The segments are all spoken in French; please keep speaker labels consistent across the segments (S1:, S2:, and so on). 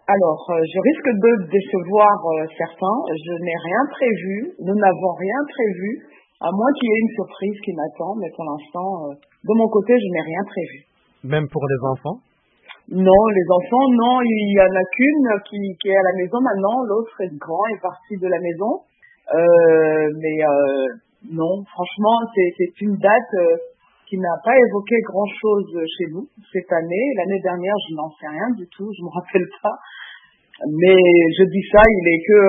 S1: Alors, je risque de décevoir certains. Je n'ai rien prévu. Nous n'avons rien prévu, à moins qu'il y ait une surprise qui m'attend. Mais pour l'instant, de mon côté, je n'ai rien prévu.
S2: Même pour les enfants?
S1: Non, les enfants, non. Il y en a qu'une qui est à la maison maintenant. L'autre est grand, est parti de la maison. Mais non, franchement, c'est une date qui n'a pas évoqué grand-chose chez nous cette année. L'année dernière, je n'en sais rien du tout, je ne me rappelle pas. Mais je dis ça, il est que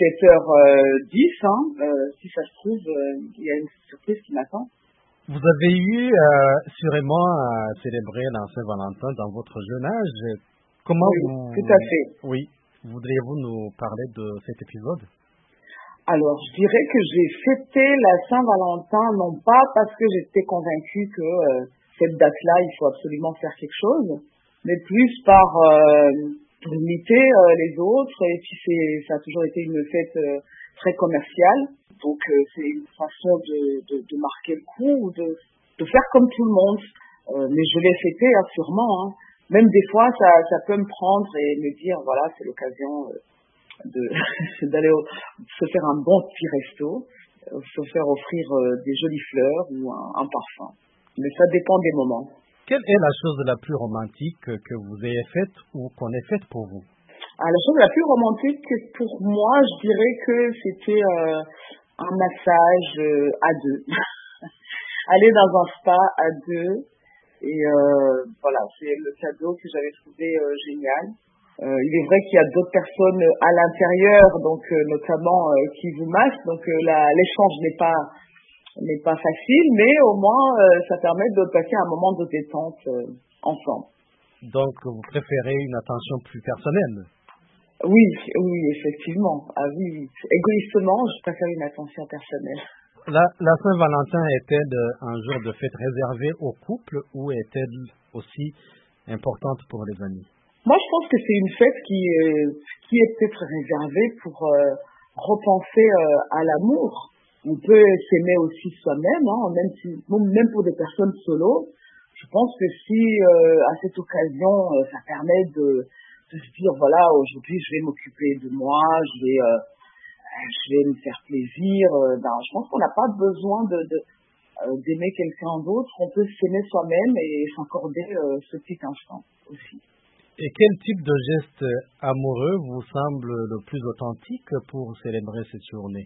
S1: 17h10. Si ça se trouve, il y a une surprise qui m'attend.
S2: Vous avez eu sûrement à célébrer la Saint-Valentin dans votre jeune âge. Comment
S1: Oui,
S2: vous...
S1: tout à fait.
S2: Oui, voudriez-vous nous parler de cet épisode?
S1: Alors, je dirais que j'ai fêté la Saint-Valentin, non pas parce que j'étais convaincue que cette date-là, il faut absolument faire quelque chose, mais plus pour imiter les autres. Et puis, ça a toujours été une fête très commerciale. Donc, c'est une façon de marquer le coup, de faire comme tout le monde. Mais je l'ai fêté, sûrement. Même des fois, ça peut me prendre et me dire, voilà, c'est l'occasion... d'aller se faire un bon petit resto, se faire offrir des jolies fleurs ou un parfum. Mais ça dépend des moments.
S2: Quelle est la chose la plus romantique que vous ayez faite ou qu'on ait faite pour vous?
S1: La chose la plus romantique pour moi, je dirais que c'était un massage à deux. Aller dans un spa à deux. Et voilà, c'est le cadeau que j'avais trouvé génial. Il est vrai qu'il y a d'autres personnes à l'intérieur, donc notamment qui vous massent, donc l'échange n'est pas facile, mais au moins ça permet de passer un moment de détente ensemble.
S2: Donc vous préférez une attention plus personnelle?
S1: Oui, oui, effectivement. Ah oui, égoïstement, je préfère une attention personnelle.
S2: La Saint-Valentin est-elle un jour de fête réservé au couple ou est-elle aussi importante pour les amis?
S1: Moi, je pense que c'est une fête qui est peut-être réservée pour repenser à l'amour. On peut s'aimer aussi soi-même, même pour des personnes solo. Je pense que si à cette occasion, ça permet de se dire, voilà, aujourd'hui, je vais m'occuper de moi, je vais me faire plaisir. Je pense qu'on n'a pas besoin d'aimer quelqu'un d'autre. On peut s'aimer soi-même et s'accorder ce petit instant aussi.
S2: Et quel type de geste amoureux vous semble le plus authentique pour célébrer cette journée?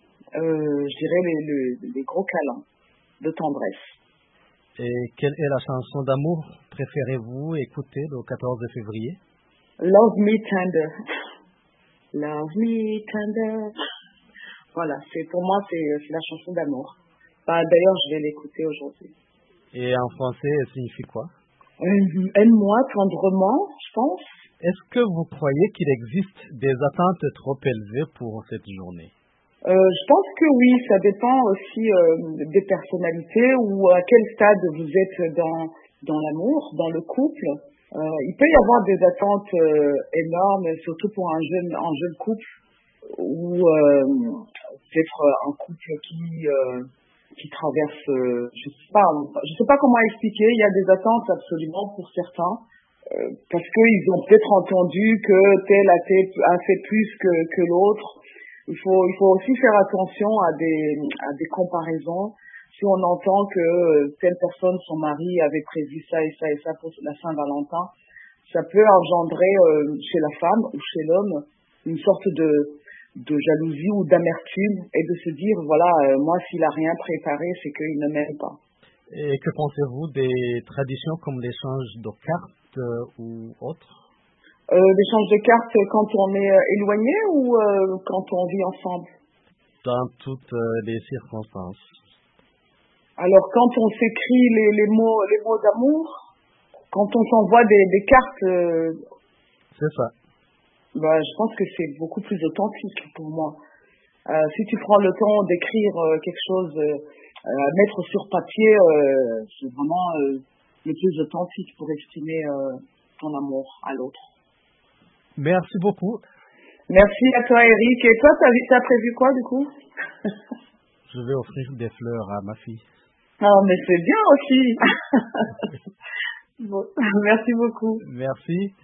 S1: Je dirais les gros câlins de tendresse.
S2: Et quelle est la chanson d'amour préférez-vous écouter le 14 février?
S1: Love Me Tender. Love Me Tender. Voilà, pour moi, c'est la chanson d'amour. D'ailleurs, je vais l'écouter aujourd'hui.
S2: Et en français, elle signifie quoi?
S1: Aime-moi tendrement, je pense.
S2: Est-ce que vous croyez qu'il existe des attentes trop élevées pour cette journée?
S1: Je pense que oui, ça dépend aussi des personnalités ou à quel stade vous êtes dans l'amour, dans le couple. Il peut y avoir des attentes énormes, surtout pour un jeune couple ou peut-être un couple qui traverse, je sais pas comment expliquer. Il y a des attentes absolument pour certains parce qu'ils ont peut-être entendu que tel a fait plus que l'autre. Il faut aussi faire attention à des comparaisons. Si on entend que telle personne, son mari avait prévu ça et ça et ça pour la Saint-Valentin, ça peut engendrer chez la femme ou chez l'homme une sorte de jalousie ou d'amertume et de se dire, voilà, moi, s'il a rien préparé, c'est qu'il ne m'aime pas.
S2: Et que pensez-vous des traditions comme l'échange de cartes ou autres?
S1: L'échange de cartes quand on est éloigné ou quand on vit ensemble?
S2: Dans toutes les circonstances.
S1: Alors, quand on s'écrit les mots d'amour, quand on s'envoie des cartes...
S2: C'est ça.
S1: Je pense que c'est beaucoup plus authentique pour moi. Si tu prends le temps d'écrire quelque chose, à mettre sur papier, c'est vraiment le plus authentique pour exprimer ton amour à l'autre.
S2: Merci beaucoup.
S1: Merci à toi, Eric. Et toi, t'as prévu quoi, du coup?
S2: Je vais offrir des fleurs à ma fille.
S1: Ah, mais c'est bien aussi. Bon, merci beaucoup.
S2: Merci.